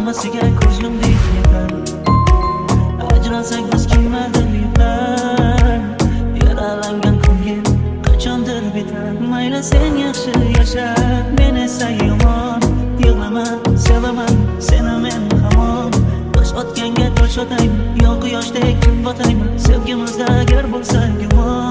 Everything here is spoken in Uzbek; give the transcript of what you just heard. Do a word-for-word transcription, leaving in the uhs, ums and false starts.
hammasiga ko'zimdek yetar. Ajralsak biz kimlardir yutlar, yaralangan ko'ngil qachondir bitar. Mayli sen yaxshi yasha, men esa yomon. Yig'lama, sevaman seni men hamon. Tosh otganga tosh otayman, yo quyoshdek botayman. Sevgimizda agar bo'lsa gumon.